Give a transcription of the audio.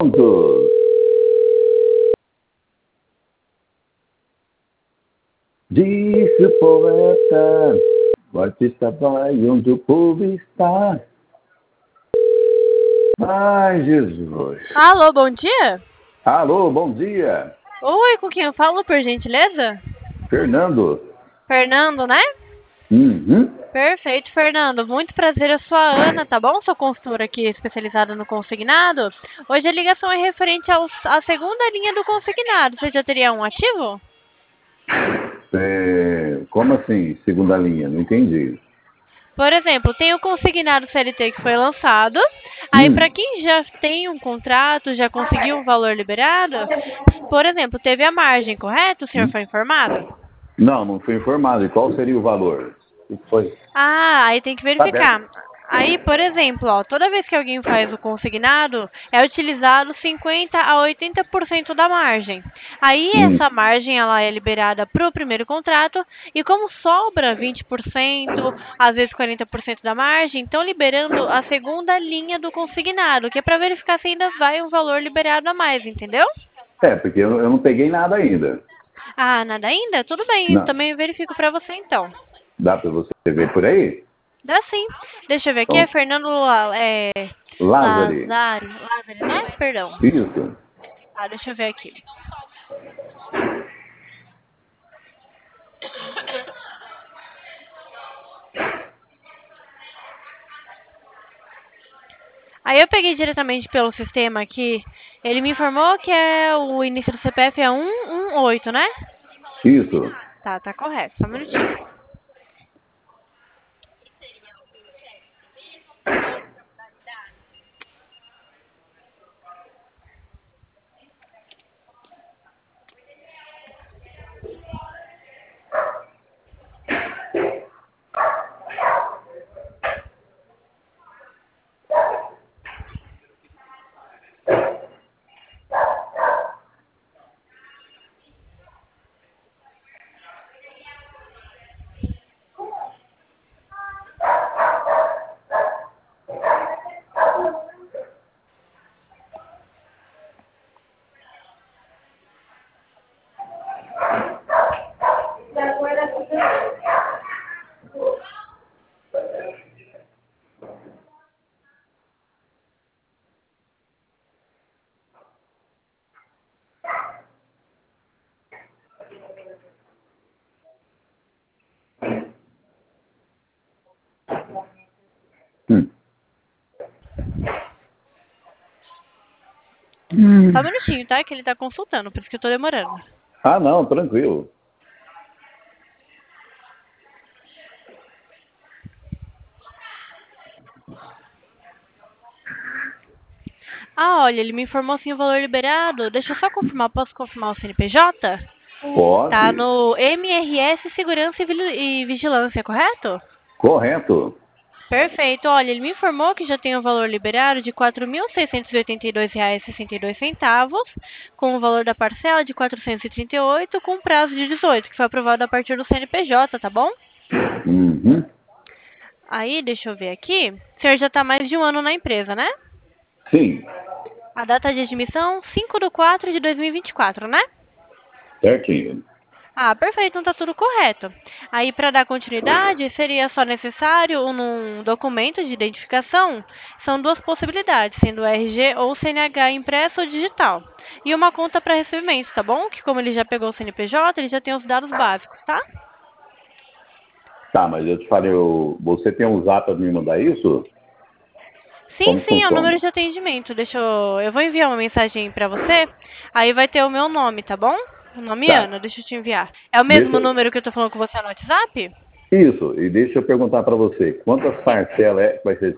Pronto. Disse o poeta, o artista vai onde o povo está. Ai, Jesus. Alô, bom dia? Alô, bom dia. Oi, com quem eu falo, por gentileza? Fernando. Fernando, né? Uhum. Perfeito, Fernando. Muito prazer, eu sou a Ana, tá bom? Sou consultora aqui especializada no consignado. Hoje a ligação é referente à segunda linha do consignado. Você já teria um ativo? Como assim, segunda linha? Não entendi. Por exemplo, tem o consignado CLT que foi lançado. Aí, para quem já tem um contrato, já conseguiu um valor liberado, por exemplo, teve a margem, correto? O senhor foi informado? Não, não fui informado. E qual seria o valor? O que foi? Ah, aí tem que Tá aberto. verificar. Aí, por exemplo, ó, toda vez que alguém faz o consignado, é utilizado 50 a 80% da margem. Aí essa margem ela é liberada para o primeiro contrato e como sobra 20%, às vezes 40% da margem, estão liberando a segunda linha do consignado, que é para verificar se ainda vai um valor liberado a mais, entendeu? Porque eu não peguei nada ainda. Ah, nada ainda? Tudo bem, eu Não. também verifico para você então. Dá para você ver por aí? Dá sim. Deixa eu ver aqui, é Então, Fernando Lázari. Lázari, né? Perdão. Isso. Ah, deixa eu ver aqui. Aí eu peguei diretamente pelo sistema aqui. Ele me informou que o início do CPF é 118, né? Isso. Tá correto. Só um minutinho. Só um minutinho, tá? Que ele tá consultando, por isso que eu tô demorando. Ah, não, tranquilo. Ah, olha, ele me informou sim o valor liberado. Deixa eu só confirmar. Posso confirmar o CNPJ? Tá Pode. no MRS Segurança e Vigilância, correto? Correto. Perfeito. Olha, ele me informou que já tem o valor liberado de R$ 4.682,62, com o valor da parcela de 438, com prazo de 18, que foi aprovado a partir do CNPJ, tá bom? Uhum. Aí, deixa eu ver aqui. O senhor já está mais de um ano na empresa, né? Sim. A data de admissão, 5/4/2024, né? Certinho. Ah, perfeito, então tá tudo correto. Aí, para dar continuidade, seria só necessário um documento de identificação. São duas possibilidades, sendo o RG ou CNH impresso ou digital. E uma conta para recebimento, tá bom? Que como ele já pegou o CNPJ, ele já tem os dados básicos, tá? Tá, mas eu te falei, você tem um zap para me mandar isso? Sim, Como sim, é o funciona? número de atendimento. Eu vou enviar uma mensagem para você. Aí vai ter o meu nome, tá bom? O nome é Tá. Ana, deixa eu te enviar. É o mesmo Deixa, número que eu tô falando com você no WhatsApp? isso, e deixa eu perguntar para você, quantas parcelas vai ser